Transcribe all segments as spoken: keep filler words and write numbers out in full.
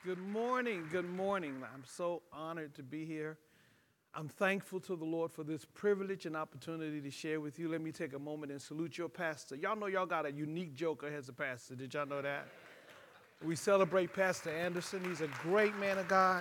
Good morning. Good morning. I'm so honored to be here. I'm thankful to the Lord for this privilege and opportunity to share with you. Let me take a moment and salute your pastor. Y'all know y'all got a unique joker as a pastor. Did y'all know that? We celebrate Pastor Anderson. He's a great man of God.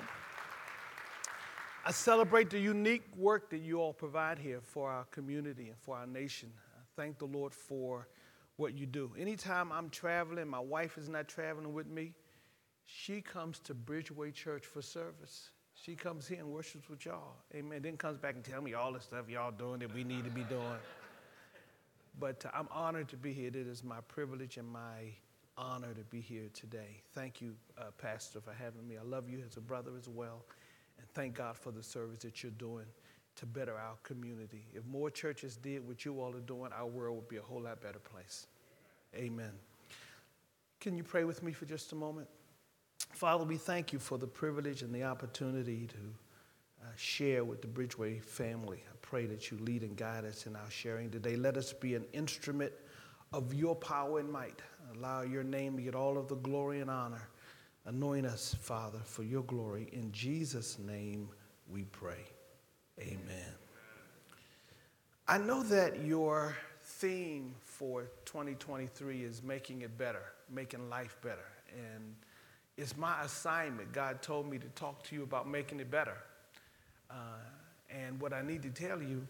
I celebrate the unique work that you all provide here for our community and for our nation. I thank the Lord for what you do. Anytime I'm traveling, my wife is not traveling with me, she comes to Bridgeway Church for service. She comes here and worships with y'all. Amen. Then comes back and tell me all the stuff y'all doing that we need to be doing. But uh, I'm honored to be here. It is my privilege and my honor to be here today. Thank you, uh, Pastor, for having me. I love you as a brother as well. And thank God for the service that you're doing to better our community. If more churches did what you all are doing, our world would be a whole lot better place. Amen. Can you pray with me for just a moment? Father, we thank you for the privilege and the opportunity to uh, share with the Bridgeway family. I pray that you lead and guide us in our sharing today. Let us be an instrument of your power and might. Allow your name to get all of the glory and honor. Anoint us, Father, for your glory. In Jesus' name we pray. Amen. I know that your theme for twenty twenty-three is making it better, making life better. And it's my assignment. God told me to talk to you about making it better. Uh, and what I need to tell you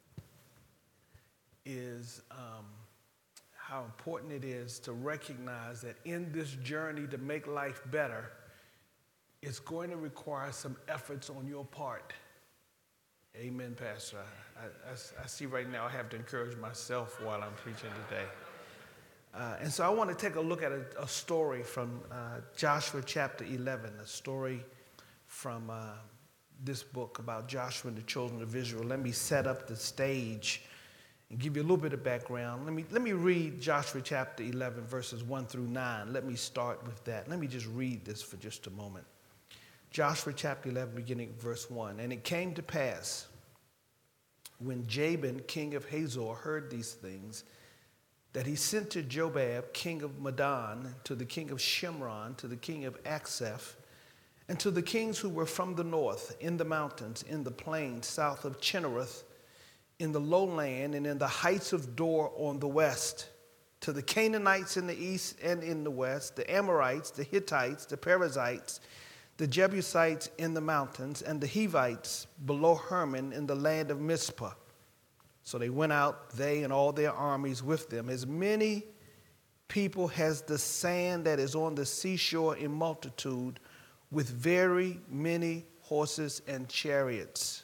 is um, how important it is to recognize that in this journey to make life better, it's going to require some efforts on your part. Amen, Pastor. I, I, I see right now I have to encourage myself while I'm preaching today. Uh, and so I want to take a look at a, a story from uh, Joshua chapter eleven, a story from uh, this book about Joshua and the children of Israel. Let me set up the stage and give you a little bit of background. Let me, let me read Joshua chapter eleven, verses one through nine. Let me start with that. Let me just read this for just a moment. Joshua chapter eleven, beginning verse one. And it came to pass, when Jabin, king of Hazor, heard these things, that he sent to Jobab, king of Madon, to the king of Shimron, to the king of Akseph, and to the kings who were from the north, in the mountains, in the plains, south of Chinnereth, in the lowland, and in the heights of Dor on the west, to the Canaanites in the east and in the west, the Amorites, the Hittites, the Perizzites, the Jebusites in the mountains, and the Hivites below Hermon in the land of Mizpah. So they went out, they and all their armies with them, as many people as the sand that is on the seashore in multitude, with very many horses and chariots.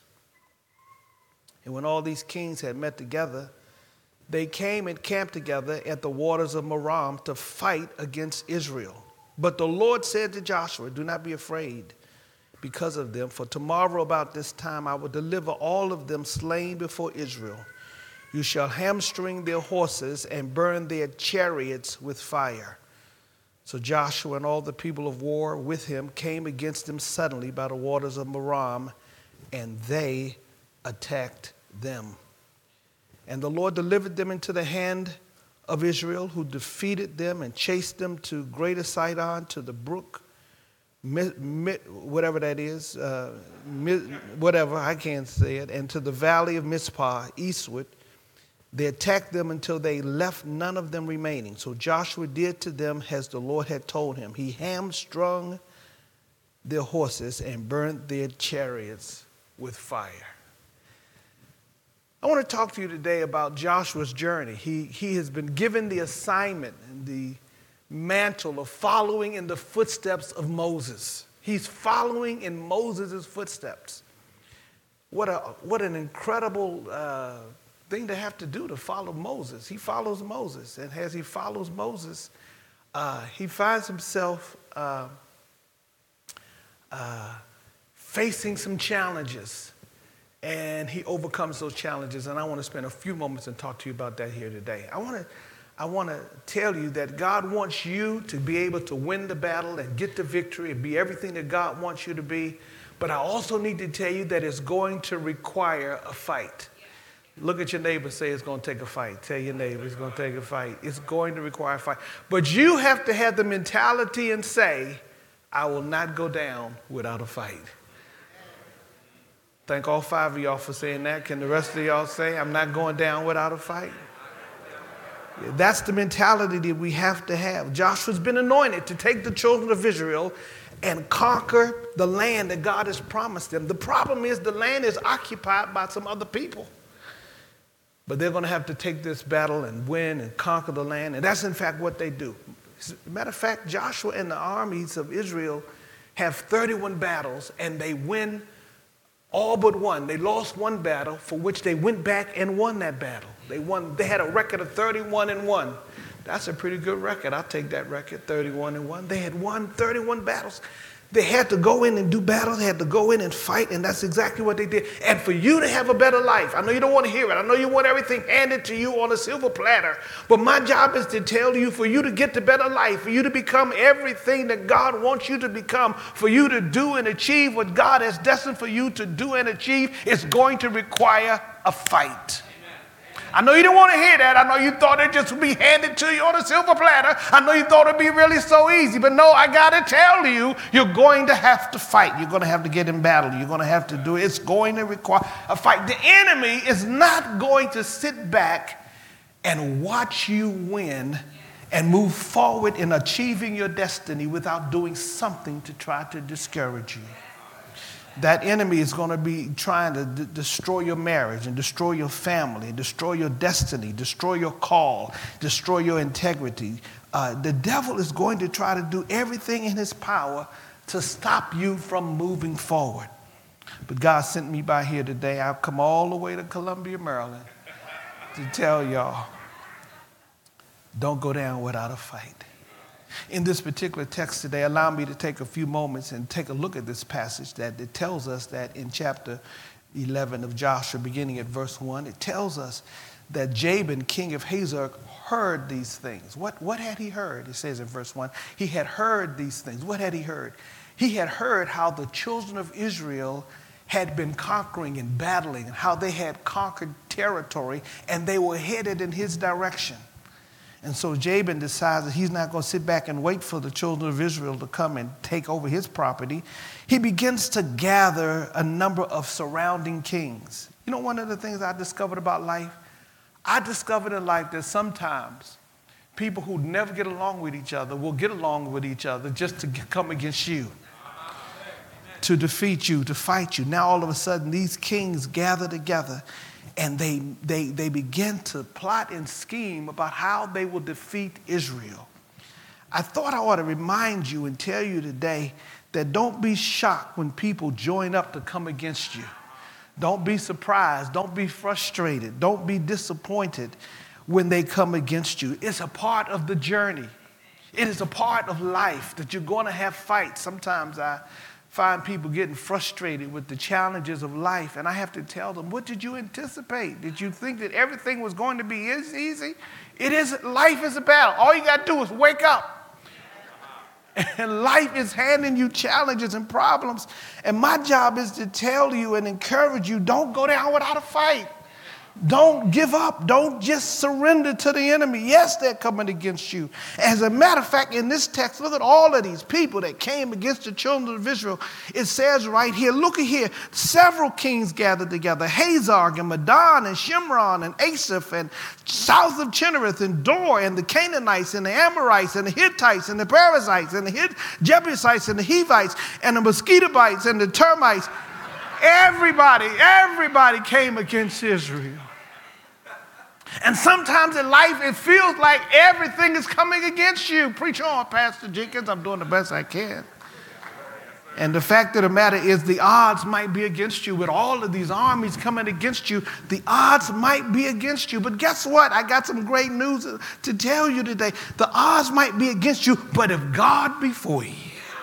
And when all these kings had met together, they came and camped together at the waters of Merom to fight against Israel. But the Lord said to Joshua, do not be afraid because of them, for tomorrow about this time I will deliver all of them slain before Israel. You shall hamstring their horses and burn their chariots with fire. So Joshua and all the people of war with him came against them suddenly by the waters of Merom, and they attacked them. And the Lord delivered them into the hand of Israel, who defeated them and chased them to Greater Sidon, to the brook, whatever that is, uh, whatever, I can't say it, and to the valley of Mizpah, eastward. They attacked them until they left none of them remaining. So Joshua did to them as the Lord had told him. He hamstrung their horses and burned their chariots with fire. I want to talk to you today about Joshua's journey. He, he has been given the assignment and the mantle of following in the footsteps of Moses. He's following in Moses' footsteps. What a what an incredible uh, thing to have to do to follow Moses. He follows Moses, and as he follows Moses, uh, he finds himself uh, uh, facing some challenges, and he overcomes those challenges. And I want to spend a few moments and talk to you about that here today. I want to I want to tell you that God wants you to be able to win the battle and get the victory and be everything that God wants you to be. But I also need to tell you that it's going to require a fight. Look at your neighbor and say it's going to take a fight. Tell your neighbor it's going to take a fight. It's going to require a fight. But you have to have the mentality and say, I will not go down without a fight. Thank all five of y'all for saying that. Can the rest of y'all say, I'm not going down without a fight? Yeah, that's the mentality that we have to have. Joshua's been anointed to take the children of Israel and conquer the land that God has promised them. The problem is the land is occupied by some other people. But they're going to have to take this battle and win and conquer the land. And that's, in fact, what they do. As a matter of fact, Joshua and the armies of Israel have thirty-one battles, and they win all but one. They lost one battle for which they went back and won that battle. They won. They had a record of thirty-one and one. That's a pretty good record. I'll take that record, thirty-one and one. They had won thirty-one battles. They had to go in and do battle. They had to go in and fight, and that's exactly what they did. And for you to have a better life, I know you don't want to hear it. I know you want everything handed to you on a silver platter. But my job is to tell you, for you to get the better life, for you to become everything that God wants you to become, for you to do and achieve what God has destined for you to do and achieve, it's going to require a fight. I know you didn't want to hear that. I know you thought it just would be handed to you on a silver platter. I know you thought it'd be really so easy. But no, I got to tell you, you're going to have to fight. You're going to have to get in battle. You're going to have to do it. It's going to require a fight. The enemy is not going to sit back and watch you win and move forward in achieving your destiny without doing something to try to discourage you. That enemy is going to be trying to d- destroy your marriage and destroy your family, destroy your destiny, destroy your call, destroy your integrity. Uh, the devil is going to try to do everything in his power to stop you from moving forward. But God sent me by here today. I've come all the way to Columbia, Maryland to tell y'all, don't go down without a fight. In this particular text today, allow me to take a few moments and take a look at this passage that it tells us that in chapter eleven of Joshua, beginning at verse one, it tells us that Jabin, king of Hazor, heard these things. What, what had he heard? It says in verse one, he had heard these things. What had he heard? He had heard how the children of Israel had been conquering and battling, how they had conquered territory, and they were headed in his direction. And so Jabin decides that he's not going to sit back and wait for the children of Israel to come and take over his property. He begins to gather a number of surrounding kings. You know, one of the things I discovered about life, I discovered in life that sometimes people who never get along with each other will get along with each other just to come against you, to defeat you, to fight you. Now all of a sudden these kings gather together, and they, they, they begin to plot and scheme about how they will defeat Israel. I thought I ought to remind you and tell you today that don't be shocked when people join up to come against you. Don't be surprised. Don't be frustrated. Don't be disappointed when they come against you. It's a part of the journey. It is a part of life that you're going to have fights. Sometimes I find people getting frustrated with the challenges of life, and I have to tell them, what did you anticipate? Did you think that everything was going to be easy? It isn't. Life is a battle. All you got to do is wake up. And life is handing you challenges and problems. And my job is to tell you and encourage you, don't go down without a fight. Don't give up. Don't just surrender to the enemy. Yes, they're coming against you. As a matter of fact, in this text, look at all of these people that came against the children of Israel. It says right here, look at here, several kings gathered together, Hazar and Madon and Shimron and Asaph and south of Chinnereth and Dor and the Canaanites and the Amorites and the Hittites and the Perizzites and the Hit- Jebusites and the Hivites and the Mosquitobites and the termites. Everybody, everybody came against Israel. And sometimes in life, it feels like everything is coming against you. Preach on, Pastor Jenkins. I'm doing the best I can. And the fact of the matter is the odds might be against you. With all of these armies coming against you, the odds might be against you. But guess what? I got some great news to tell you today. The odds might be against you, but if God be for you,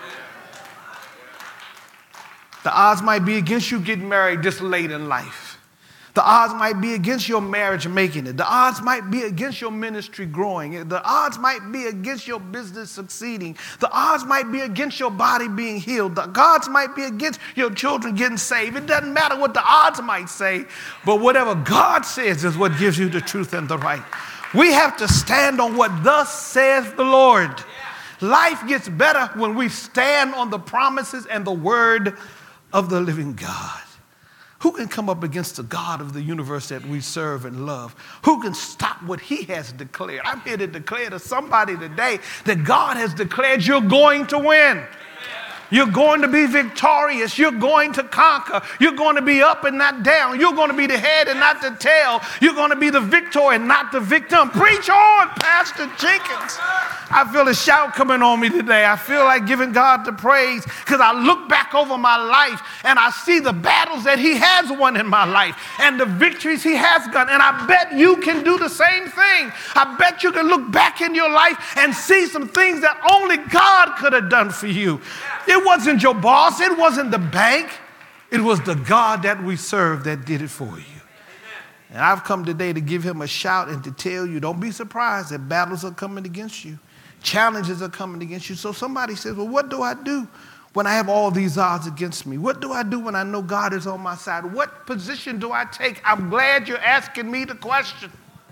the odds might be against you getting married this late in life. The odds might be against your marriage making it. The odds might be against your ministry growing. The odds might be against your business succeeding. The odds might be against your body being healed. The odds might be against your children getting saved. It doesn't matter what the odds might say, but whatever God says is what gives you the truth and the right. We have to stand on what thus says the Lord. Life gets better when we stand on the promises and the word of the living God. Who can come up against the God of the universe that we serve and love? Who can stop what he has declared? I'm here to declare to somebody today that God has declared you're going to win. You're going to be victorious. You're going to conquer. You're going to be up and not down. You're going to be the head and not the tail. You're going to be the victor and not the victim. Preach on, Pastor Jenkins. I feel a shout coming on me today. I feel like giving God the praise because I look back over my life and I see the battles that he has won in my life and the victories he has done. And I bet you can do the same thing. I bet you can look back in your life and see some things that only God could have done for you. It wasn't your boss. It wasn't the bank. It was the God that we serve that did it for you. And I've come today to give him a shout and to tell you, don't be surprised that battles are coming against you. Challenges are coming against you. So somebody says, well, what do I do when I have all these odds against me? What do I do when I know God is on my side? What position do I take? I'm glad you're asking me the question.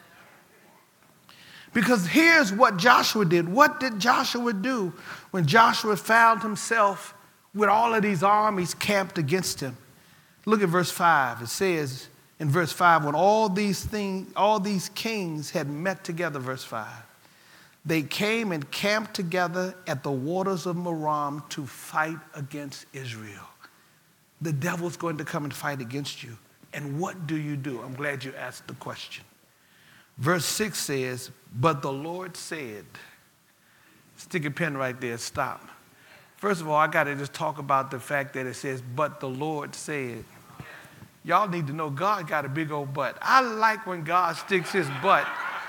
Because here's what Joshua did. What did Joshua do when Joshua found himself with all of these armies camped against him? Look at verse five. It says in verse five, when all these things, all these kings had met together, verse five, they came and camped together at the waters of Merom to fight against Israel. The devil's going to come and fight against you. And what do you do? I'm glad you asked the question. Verse six says, but the Lord said, stick a pen right there, stop. First of all, I got to just talk about the fact that it says, but the Lord said. Y'all need to know God got a big old butt. I like when God sticks his butt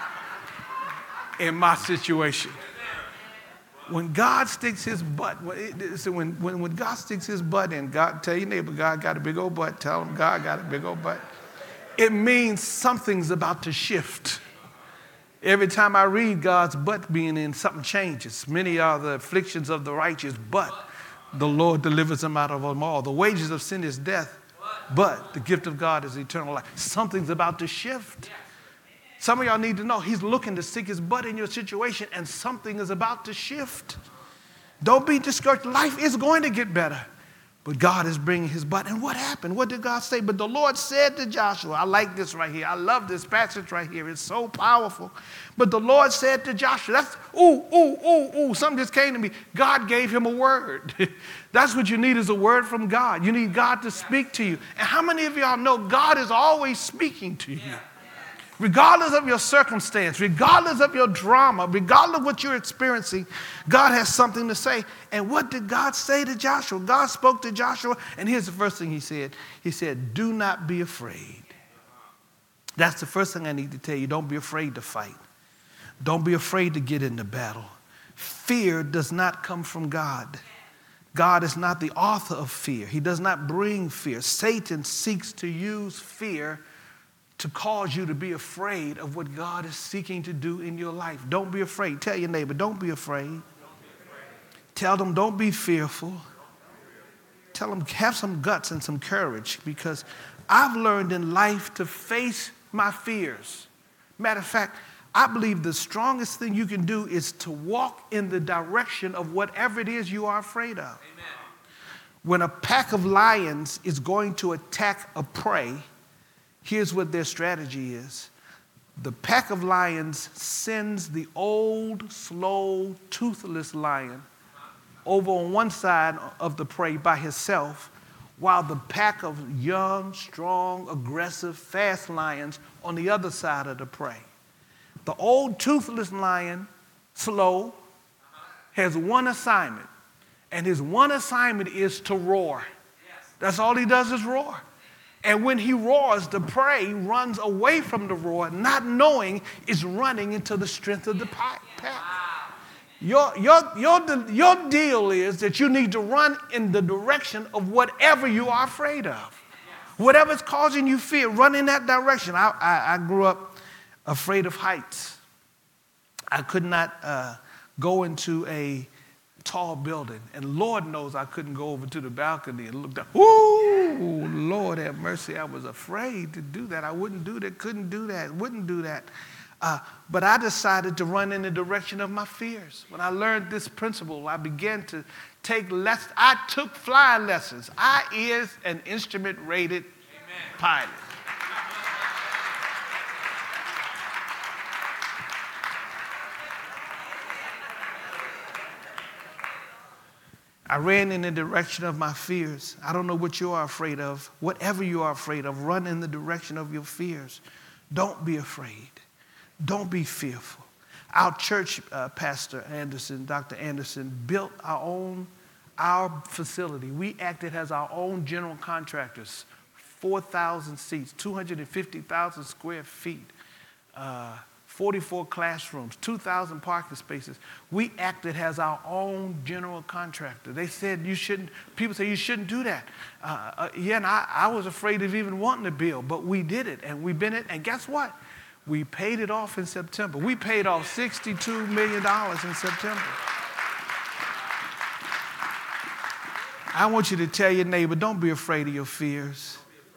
in my situation. When God sticks his butt, when, when, when God sticks his butt in, God, tell your neighbor, God got a big old butt. Tell him God got a big old butt. It means something's about to shift. Every time I read God's butt being in, something changes. Many are the afflictions of the righteous, but the Lord delivers them out of them all. The wages of sin is death, but the gift of God is eternal life. Something's about to shift. Some of y'all need to know he's looking to stick his butt in your situation and something is about to shift. Don't be discouraged. Life is going to get better. But God is bringing his butt. And what happened? What did God say? But the Lord said to Joshua, I like this right here. I love this passage right here. It's so powerful. But the Lord said to Joshua, that's, ooh, ooh, ooh, ooh, something just came to me. God gave him a word. That's what you need is a word from God. You need God to speak to you. And how many of y'all know God is always speaking to you? Regardless of your circumstance, regardless of your drama, regardless of what you're experiencing, God has something to say. And what did God say to Joshua? God spoke to Joshua, and here's the first thing he said. He said, do not be afraid. That's the first thing I need to tell you. Don't be afraid to fight. Don't be afraid to get into battle. Fear does not come from God. God is not the author of fear. He does not bring fear. Satan seeks to use fear to cause you to be afraid of what God is seeking to do in your life. Don't be afraid. Tell your neighbor, don't be afraid. Don't be afraid. Tell them, don't be fearful. Tell them, have some guts and some courage, because I've learned in life to face my fears. Matter of fact, I believe the strongest thing you can do is to walk in the direction of whatever it is you are afraid of. Amen. When a pack of lions is going to attack a prey, here's what their strategy is. The pack of lions sends the old, slow, toothless lion over on one side of the prey by himself, while the pack of young, strong, aggressive, fast lions on the other side of the prey. The old, toothless lion, slow, has one assignment, and his one assignment is to roar. That's all he does is roar. And when he roars, the prey runs away from the roar, not knowing it's running into the strength of the pack. Your, your, your, your deal is that you need to run in the direction of whatever you are afraid of. Whatever's causing you fear, run in that direction. I, I, I grew up afraid of heights. I could not uh, go into a tall building, and Lord knows I couldn't go over to the balcony and look down. Ooh, Lord have mercy, I was afraid to do that. I wouldn't do that, couldn't do that, wouldn't do that. Uh, but I decided to run in the direction of my fears. When I learned this principle, I began to take lessons. I took flying lessons. I is an instrument-rated pilot. I ran in the direction of my fears. I don't know what you are afraid of. Whatever you are afraid of, run in the direction of your fears. Don't be afraid. Don't be fearful. Our church uh, pastor Anderson, Doctor Anderson, built our own, our facility. We acted as our own general contractors. four thousand seats, two hundred fifty thousand square feet, uh, forty-four classrooms, two thousand parking spaces. We acted as our own general contractor. They said you shouldn't, people say you shouldn't do that. Uh, uh, yeah, and I, I was afraid of even wanting to build, but we did it, and we've been it, and guess what? We paid it off in September. We paid off sixty-two million dollars in September. I want you to tell your neighbor, don't be afraid of your fears.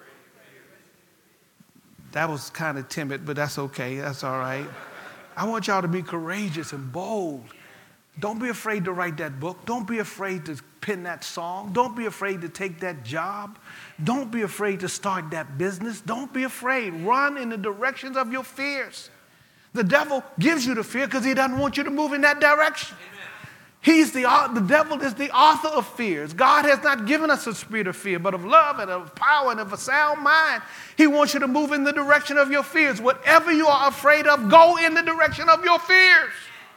That was kind of timid, but that's okay. That's all right. I want y'all to be courageous and bold. Don't be afraid to write that book. Don't be afraid to pen that song. Don't be afraid to take that job. Don't be afraid to start that business. Don't be afraid. Run in the directions of your fears. The devil gives you the fear because he doesn't want you to move in that direction. Amen. He's the, the devil is the author of fears. God has not given us a spirit of fear, but of love and of power and of a sound mind. He wants you to move in the direction of your fears. Whatever you are afraid of, go in the direction of your fears.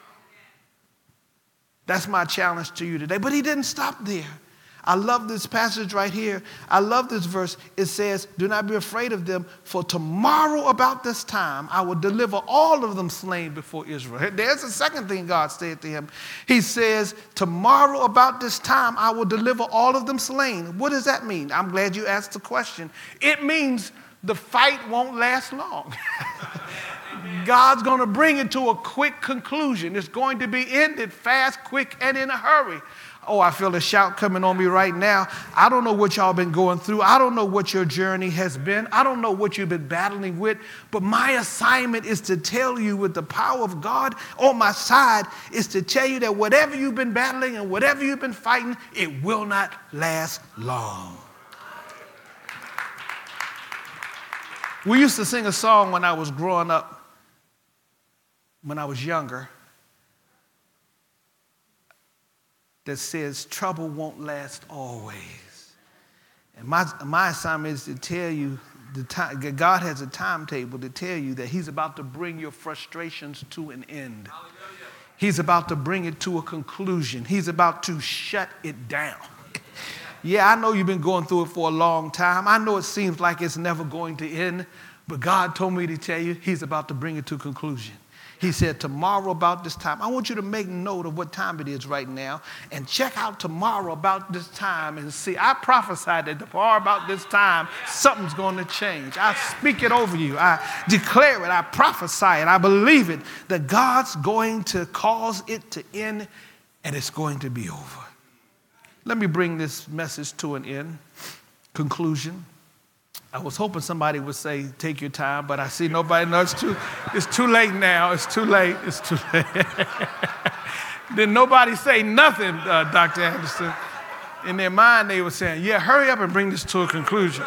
That's my challenge to you today. But he didn't stop there. I love this passage right here. I love this verse. It says, do not be afraid of them, for tomorrow about this time I will deliver all of them slain before Israel. There's the second thing God said to him. He says, tomorrow about this time I will deliver all of them slain. What does that mean? I'm glad you asked the question. It means the fight won't last long. God's going to bring it to a quick conclusion. It's going to be ended fast, quick, and in a hurry. Oh, I feel a shout coming on me right now. I don't know what y'all been going through. I don't know what your journey has been. I don't know what you've been battling with. But my assignment is to tell you, with the power of God on my side, is to tell you that whatever you've been battling and whatever you've been fighting, it will not last long. We used to sing a song when I was growing up, when I was younger, that says, trouble won't last always. And my, my assignment is to tell you, the time, God has a timetable to tell you that he's about to bring your frustrations to an end. Hallelujah. He's about to bring it to a conclusion. He's about to shut it down. Yeah, I know you've been going through it for a long time. I know it seems like it's never going to end, but God told me to tell you he's about to bring it to a conclusion. He said, tomorrow about this time. I want you to make note of what time it is right now and check out tomorrow about this time and see. I prophesied that tomorrow about this time, something's going to change. I speak it over you. I declare it. I prophesy it. I believe it, that God's going to cause it to end and it's going to be over. Let me bring this message to an end, conclusion. I was hoping somebody would say, take your time, but I see nobody. No, it's too, it's too late now. It's too late. It's too late. Did nobody say nothing, uh, Doctor Anderson? In their mind, they were saying, yeah, hurry up and bring this to a conclusion.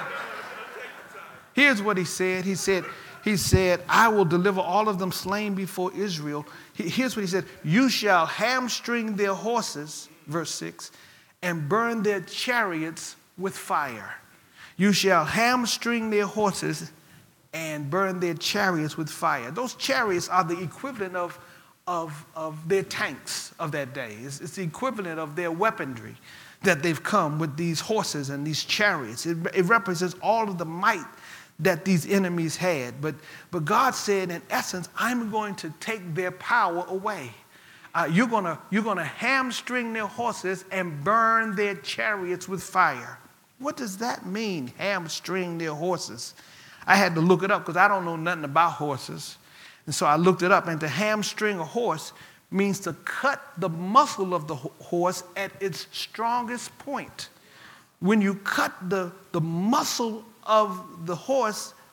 Here's what he said. He said, he said, I will deliver all of them slain before Israel. He, here's what he said. You shall hamstring their horses, verse six, and burn their chariots with fire. You shall hamstring their horses and burn their chariots with fire. Those chariots are the equivalent of, of, of their tanks of that day. It's, it's the equivalent of their weaponry that they've come with these horses and these chariots. It, it represents all of the might that these enemies had. But, but God said, in essence, I'm going to take their power away. Uh, you're going you're gonna hamstring their horses and burn their chariots with fire. What does that mean, hamstring their horses? I had to look it up because I don't know nothing about horses. And so I looked it up. And to hamstring a horse means to cut the muscle of the horse at its strongest point. When you cut the, the muscle of the horse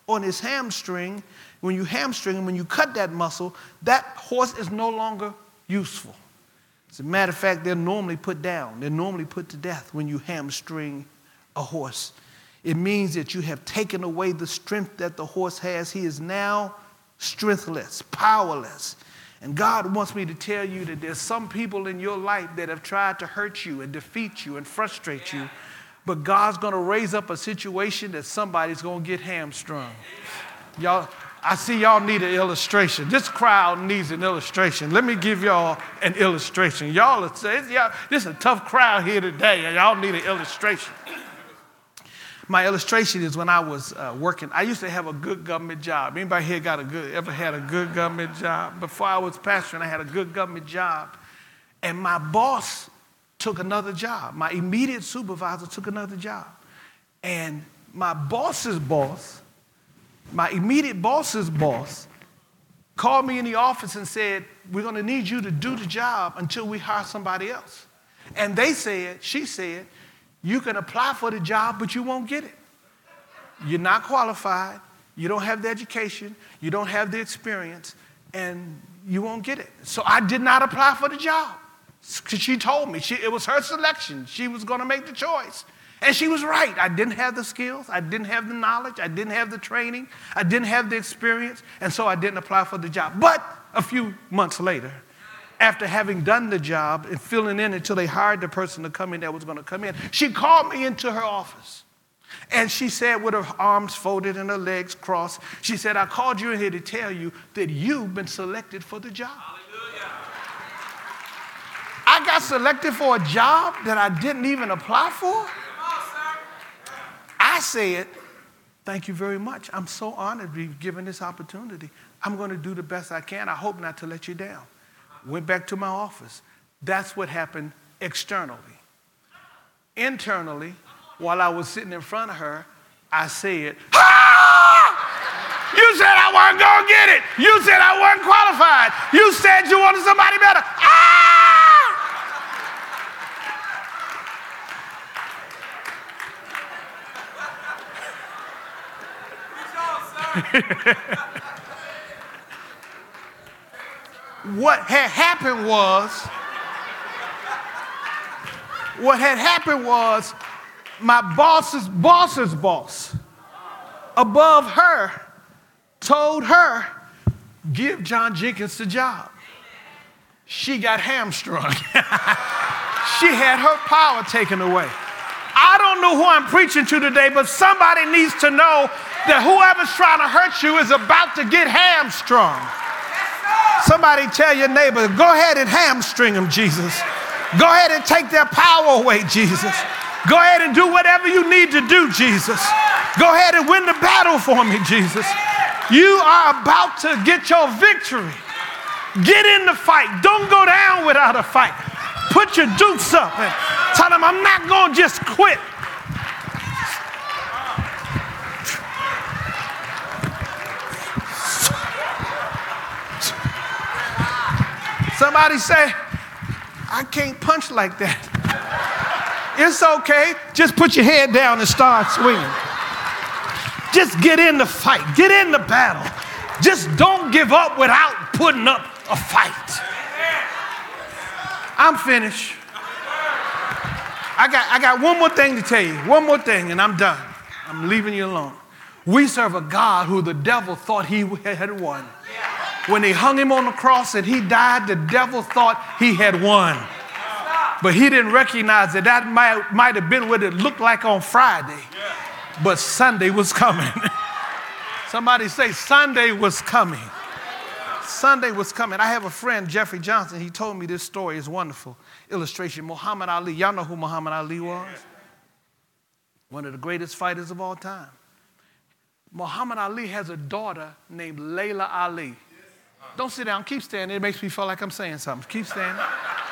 on his hamstring. When you hamstring him, when you cut that muscle, that horse is no longer useful. As a matter of fact, they're normally put down. They're normally put to death when you hamstring a horse. It means that you have taken away the strength that the horse has. He is now strengthless, powerless. And God wants me to tell you that there's some people in your life that have tried to hurt you and defeat you and frustrate you, but God's going to raise up a situation that somebody's going to get hamstrung. Y'all, I see y'all need an illustration. This crowd needs an illustration. Let me give y'all an illustration. Y'all are saying, y'all, this is a tough crowd here today, and y'all need an illustration. My illustration is when I was uh, working. I used to have a good government job. Anybody here got a good, ever had a good government job? Before I was pastoring, I had a good government job. And my boss took another job. My immediate supervisor took another job. And my boss's boss, my immediate boss's boss, called me in the office and said, we're going to need you to do the job until we hire somebody else. And they said, she said, you can apply for the job, but you won't get it. You're not qualified. You don't have the education. You don't have the experience, and you won't get it. So I did not apply for the job because she told me. She, it was her selection. She was going to make the choice. And she was right. I didn't have the skills. I didn't have the knowledge. I didn't have the training. I didn't have the experience, and so I didn't apply for the job. But a few months later, after having done the job and filling in until they hired the person to come in that was going to come in, she called me into her office. And she said, with her arms folded and her legs crossed, she said, I called you in here to tell you that you've been selected for the job. Hallelujah. I got selected for a job that I didn't even apply for. I said, thank you very much. I'm so honored to be given this opportunity. I'm going to do the best I can. I hope not to let you down. Went back to my office. That's what happened externally. Internally, while I was sitting in front of her, I said, ah! You said I wasn't going to get it. You said I wasn't qualified. You said you wanted somebody better. Ah! What had happened was, what had happened was my boss's boss's boss above her told her, give John Jenkins the job. She got hamstrung. She had her power taken away. I don't know who I'm preaching to today, but somebody needs to know that whoever's trying to hurt you is about to get hamstrung. Somebody tell your neighbor, go ahead and hamstring them, Jesus. Go ahead and take their power away, Jesus. Go ahead and do whatever you need to do, Jesus. Go ahead and win the battle for me, Jesus. You are about to get your victory. Get in the fight. Don't go down without a fight. Put your dukes up and tell them, I'm not going to just quit. Somebody say, I can't punch like that. It's okay. Just put your head down and start swinging. Just get in the fight. Get in the battle. Just don't give up without putting up a fight. I'm finished. I got, I got one more thing to tell you. One more thing, and I'm done. I'm leaving you alone. We serve a God who the devil thought he had won. When they hung him on the cross and he died, the devil thought he had won. But he didn't recognize that that might, might have been what it looked like on Friday. But Sunday was coming. Somebody say, Sunday was coming. Sunday was coming. I have a friend, Jeffrey Johnson. He told me this story. It's wonderful. Illustration. Muhammad Ali. Y'all know who Muhammad Ali was? One of the greatest fighters of all time. Muhammad Ali has a daughter named Layla Ali. Don't sit down. Keep standing. It makes me feel like I'm saying something. Keep standing.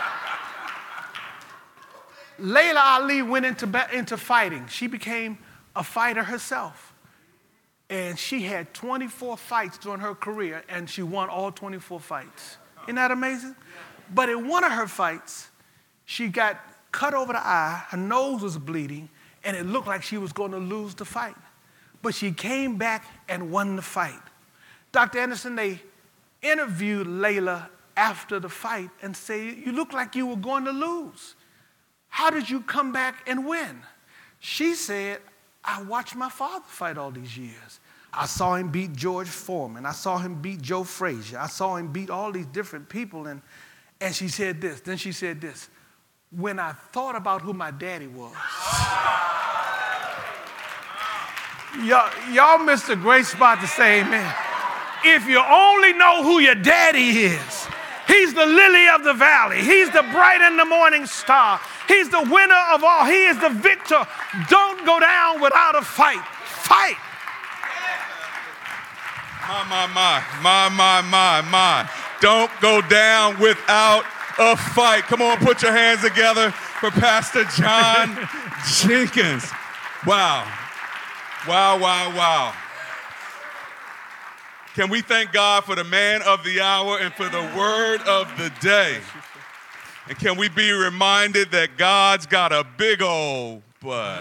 Layla Ali went into, into fighting. She became a fighter herself. And she had twenty-four fights during her career, and she won all twenty-four fights. Isn't that amazing? But in one of her fights, she got cut over the eye. Her nose was bleeding, and it looked like she was going to lose the fight. but she came back and won the fight. Doctor Anderson, they interviewed Layla after the fight and say, you look like you were going to lose. How did you come back and win? She said, I watched my father fight all these years. I saw him beat George Foreman. I saw him beat Joe Frazier. I saw him beat all these different people. And, and she said this. Then she said this. When I thought about who my daddy was. y'all, y'all missed a great spot to say amen. If you only know who your daddy is, he's the lily of the valley. He's the bright and the morning star. He's the winner of all. He is the victor. Don't go down without a fight. Fight. My, my, my, my, my, my, my. Don't go down without a fight. Come on, put your hands together for Pastor John Jenkins. Wow. Wow, wow, wow. Can we thank God for the man of the hour and for the word of the day? And can we be reminded that God's got a big old butt?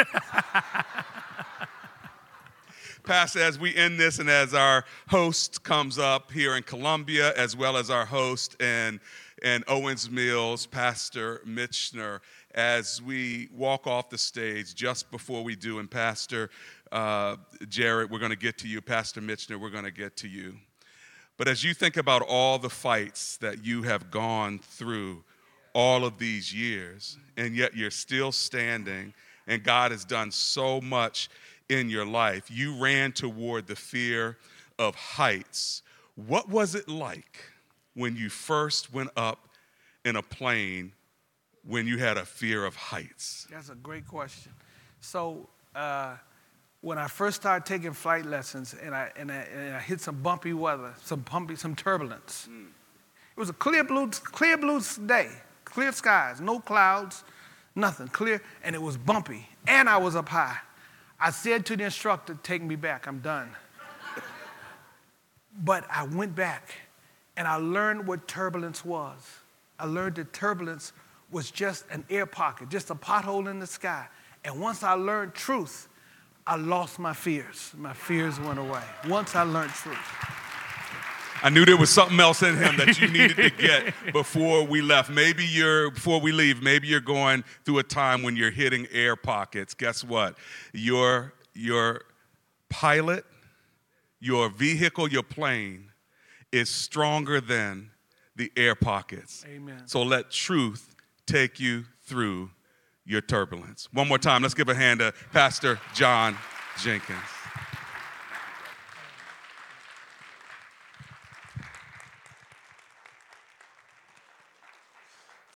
Pastor, as we end this and as our host comes up here in Columbia, as well as our host in, in Owens Mills, Pastor Michener, as we walk off the stage, just before we do, and Pastor uh, Jared, we're going to get to you. Pastor Michener, we're going to get to you. But as you think about all the fights that you have gone through all of these years, and yet you're still standing, and God has done so much in your life. You ran toward the fear of heights. What was it like when you first went up in a plane when you had a fear of heights? That's a great question. So uh, when I first started taking flight lessons and I, and I, and I hit some bumpy weather, some bumpy, some turbulence, mm. It was a clear blue, clear blue day, clear skies, no clouds, nothing, clear, and it was bumpy, and I was up high. I said to the instructor, take me back, I'm done. But I went back and I learned what turbulence was. I learned that turbulence was just an air pocket, just a pothole in the sky. And once I learned truth, I lost my fears. My fears went away. Once I learned truth. I knew there was something else in him that you needed to get before we left. Maybe you're, before we leave, maybe you're going through a time when you're hitting air pockets. Guess what? Your, your pilot, your vehicle, your plane is stronger than the air pockets. Amen. So let truth take you through your turbulence. One more time, let's give a hand to Pastor John Jenkins.